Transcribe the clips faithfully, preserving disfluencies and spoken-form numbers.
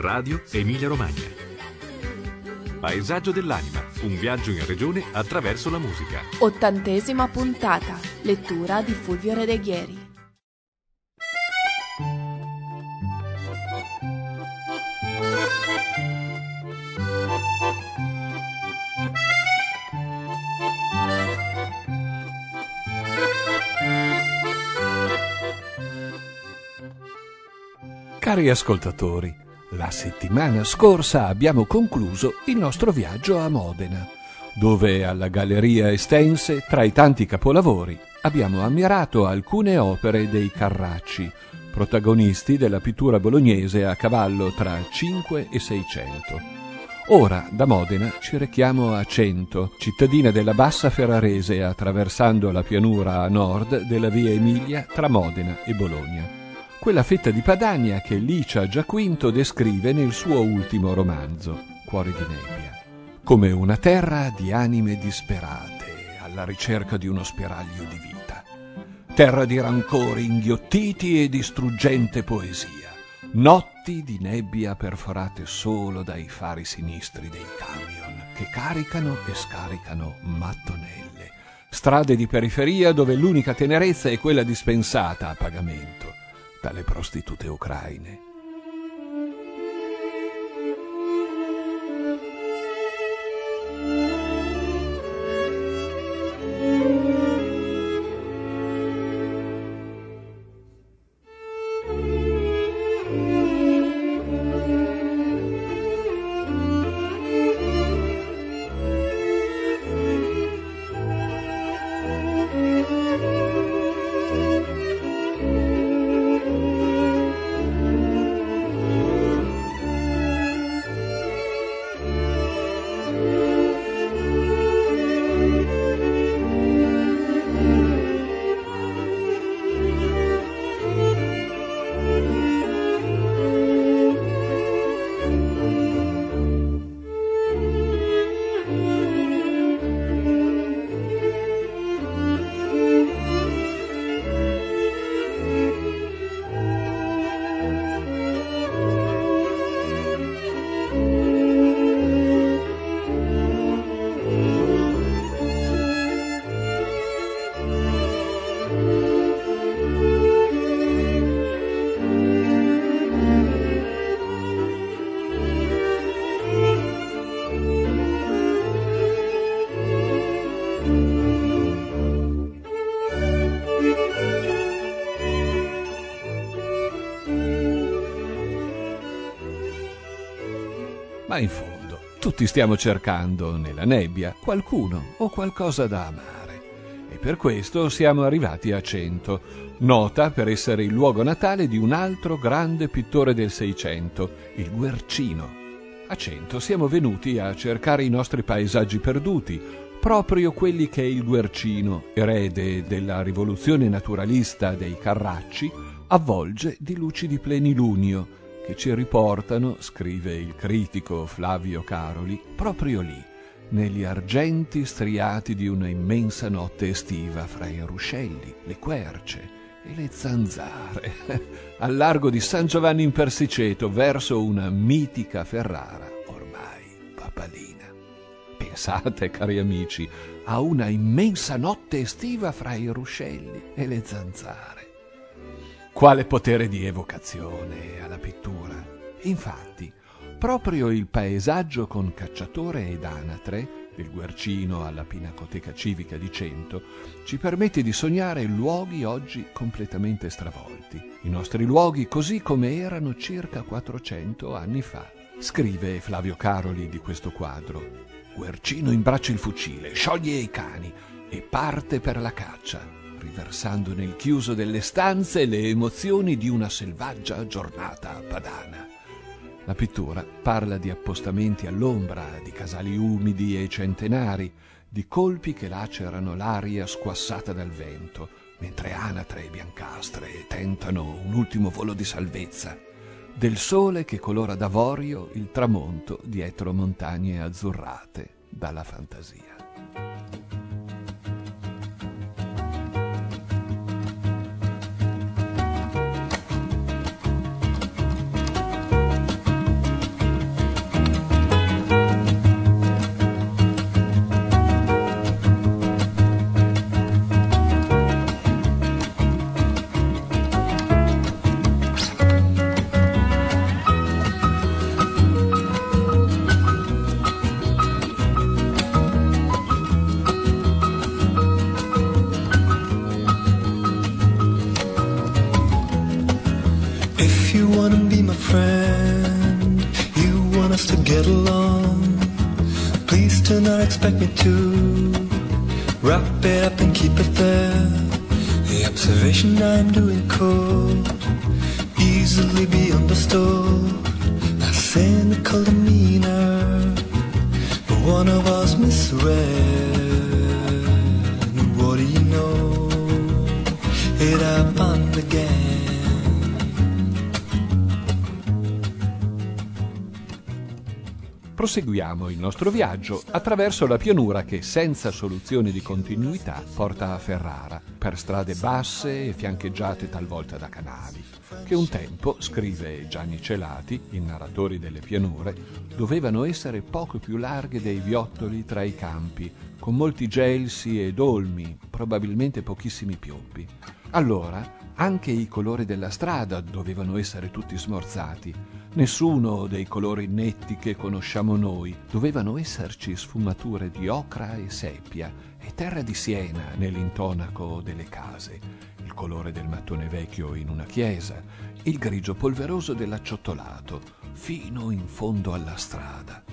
Radio Emilia Romagna. Paesaggio dell'anima, un viaggio in regione attraverso la musica. Ottantesima puntata, lettura di Fulvio Redeghieri. Cari ascoltatori, la settimana scorsa abbiamo concluso il nostro viaggio a Modena, dove alla Galleria Estense, tra i tanti capolavori, abbiamo ammirato alcune opere dei Carracci, protagonisti della pittura bolognese a cavallo tra cinque e seicento. Ora, da Modena, ci rechiamo a Cento, cittadina della Bassa Ferrarese, attraversando la pianura a nord della via Emilia tra Modena e Bologna. Quella fetta di Padania che Licia Giaquinto descrive nel suo ultimo romanzo, Cuori di nebbia, come una terra di anime disperate alla ricerca di uno spiraglio di vita, terra di rancori inghiottiti e di struggente poesia, notti di nebbia perforate solo dai fari sinistri dei camion che caricano e scaricano mattonelle, strade di periferia dove l'unica tenerezza è quella dispensata a pagamento dalle prostitute ucraine. Ma in fondo, tutti stiamo cercando, nella nebbia, qualcuno o qualcosa da amare. E per questo siamo arrivati a Cento, nota per essere il luogo natale di un altro grande pittore del Seicento, il Guercino. A Cento siamo venuti a cercare i nostri paesaggi perduti, proprio quelli che il Guercino, erede della rivoluzione naturalista dei Carracci, avvolge di lucidi plenilunio, che ci riportano, scrive il critico Flavio Caroli, proprio lì, negli argenti striati di una immensa notte estiva fra i ruscelli, le querce e le zanzare, al largo di San Giovanni in Persiceto, verso una mitica Ferrara, ormai papalina. Pensate, cari amici, a una immensa notte estiva fra i ruscelli e le zanzare. Quale potere di evocazione alla pittura! Infatti, proprio il paesaggio con cacciatore ed anatre, del Guercino alla Pinacoteca Civica di Cento, ci permette di sognare luoghi oggi completamente stravolti. I nostri luoghi così come erano circa quattrocento anni fa. Scrive Flavio Caroli di questo quadro: Guercino imbraccia il fucile, scioglie i cani e parte per la caccia, riversando nel chiuso delle stanze le emozioni di una selvaggia giornata padana. La pittura parla di appostamenti all'ombra, di casali umidi e centenari, di colpi che lacerano l'aria squassata dal vento, mentre anatre e biancastre tentano un ultimo volo di salvezza, del sole che colora d'avorio il tramonto dietro montagne azzurrate dalla fantasia. wanna be my friend, you want us to get along. Please do not expect me to wrap it up and keep it there. The observation I'm doing could easily be understood. A cynical demeanor, but one of us misread. What do you know? It happened again. Proseguiamo il nostro viaggio attraverso la pianura che, senza soluzione di continuità, porta a Ferrara, per strade basse e fiancheggiate talvolta da canali, che un tempo, scrive Gianni Celati, il narratore delle pianure, dovevano essere poco più larghe dei viottoli tra i campi, con molti gelsi ed olmi, probabilmente pochissimi pioppi. Allora anche i colori della strada dovevano essere tutti smorzati. Nessuno dei colori netti che conosciamo noi. Dovevano esserci sfumature di ocra e seppia e terra di siena nell'intonaco delle case, il colore del mattone vecchio in una chiesa, il grigio polveroso dell'acciottolato, fino in fondo alla strada.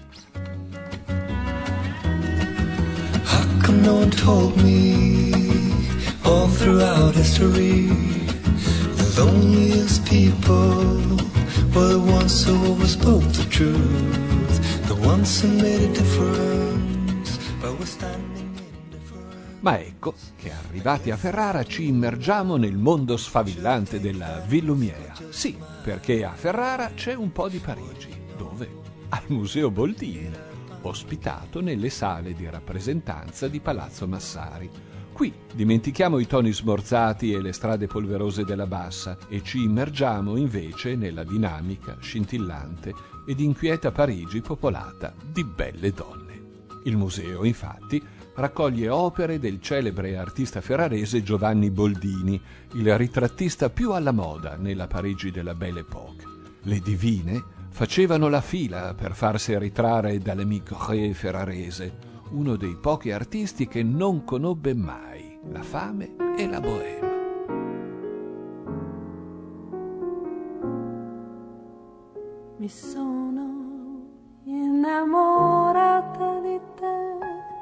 How come no one told me all throughout history the loneliest people were the ones who always spoke the truth, the ones who made a difference, but were standing indifferent. Ma ecco che arrivati a Ferrara ci immergiamo nel mondo sfavillante della Ville Lumière. Sì, perché a Ferrara c'è un po' di Parigi. Dove? Al Museo Boldini, ospitato nelle sale di rappresentanza di Palazzo Massari. Qui dimentichiamo i toni smorzati e le strade polverose della Bassa e ci immergiamo invece nella dinamica, scintillante ed inquieta Parigi popolata di belle donne. Il museo, infatti, raccoglie opere del celebre artista ferrarese Giovanni Boldini, il ritrattista più alla moda nella Parigi della Belle Époque. Le divine facevano la fila per farsi ritrarre dall'émigré ferrarese, uno dei pochi artisti che non conobbe mai la fame e la bohème. Mi sono innamorata di te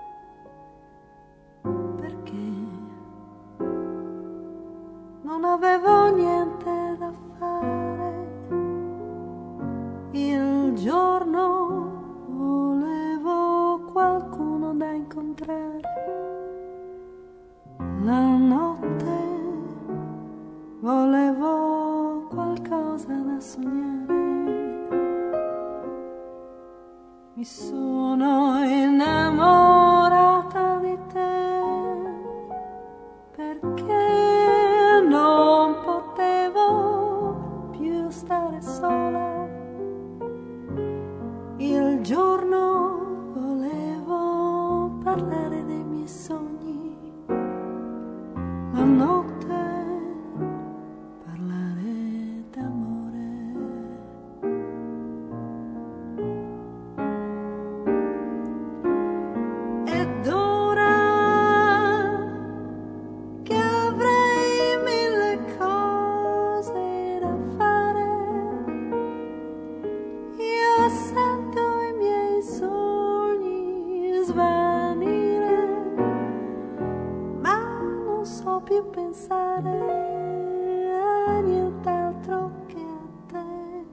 perché non avevo niente da fare. Il giorno volevo qualcuno da incontrare, la notte volevo qualcosa da sognare. Mi sono innamorata di te perché non potevo più stare sola. Il giorno volevo parlare dei miei sogni, la notte parlare d'amore. Ed ora che avrei mille cose da fare, io sento i miei sogni svanire, ma non so più pensare a nient'altro che a te.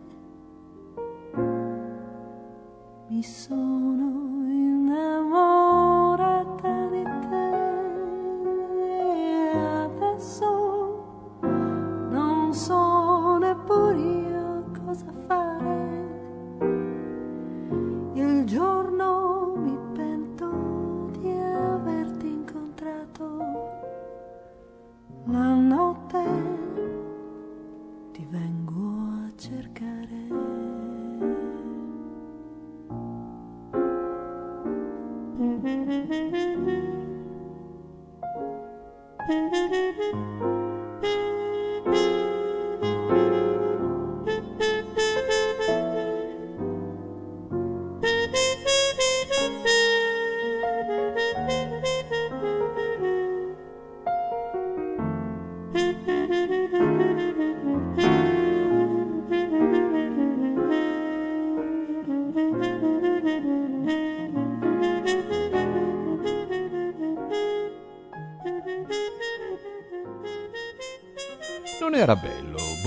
Mi sono innamorata di te e adesso non so neppure io cosa fare. Il giorno mi pento di averti incontrato, la notte ti vengo a cercare.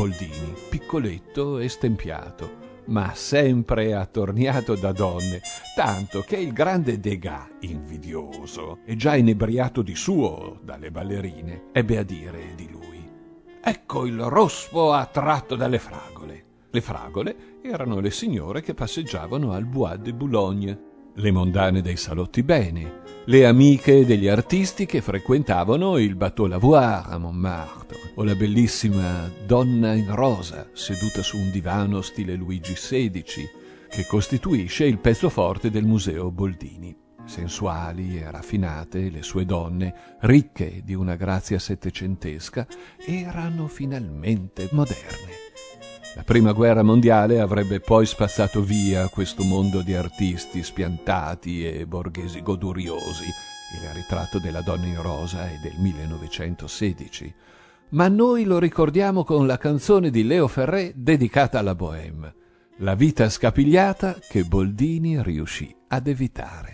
Boldini, piccoletto e stempiato, ma sempre attorniato da donne, tanto che il grande Degas, invidioso e già inebriato di suo dalle ballerine, ebbe a dire di lui: «Ecco il rospo attratto dalle fragole». Le fragole erano le signore che passeggiavano al Bois de Boulogne, le mondane dei salotti bene, le amiche degli artisti che frequentavano il Bateau Lavoir a Montmartre, o la bellissima donna in rosa seduta su un divano stile Luigi sedicesimo, che costituisce il pezzo forte del museo Boldini. Sensuali e raffinate, le sue donne, ricche di una grazia settecentesca, erano finalmente moderne. La prima guerra mondiale avrebbe poi spazzato via questo mondo di artisti spiantati e borghesi goduriosi, il ritratto della donna in rosa è del millenovecentosedici, ma noi lo ricordiamo con la canzone di Leo Ferré dedicata alla Bohème, la vita scapigliata che Boldini riuscì ad evitare.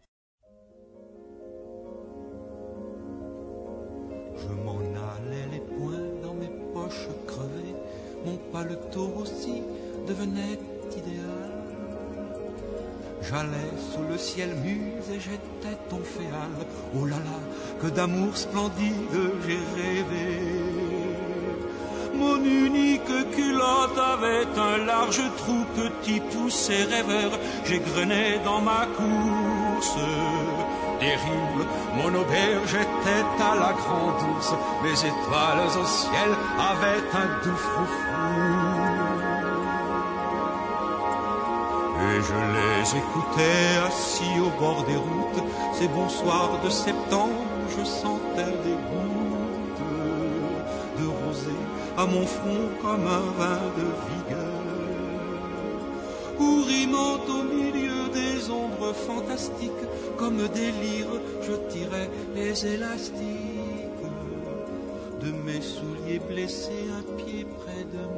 Je m'en allais les poings dans mes poches crevées, mon paletot aussi devenait idéal. J'allais sous le ciel muse et j'étais ton féal. Oh là là, que d'amour splendide j'ai rêvé. Mon unique culotte avait un large trou, petit pouce et rêveur, j'égrenais dans ma course. Terrible, mon auberge était à la grande ours, les étoiles au ciel avaient un doux froufrou. Et je les écoutais assis au bord des routes, ces bons soirs de septembre, je sentais des gouttes de rosée à mon front comme un vin de vigueur. Où rimant au milieu des ombres fantastiques, comme des lyres, je tirais les élastiques de mes souliers blessés, un pied près de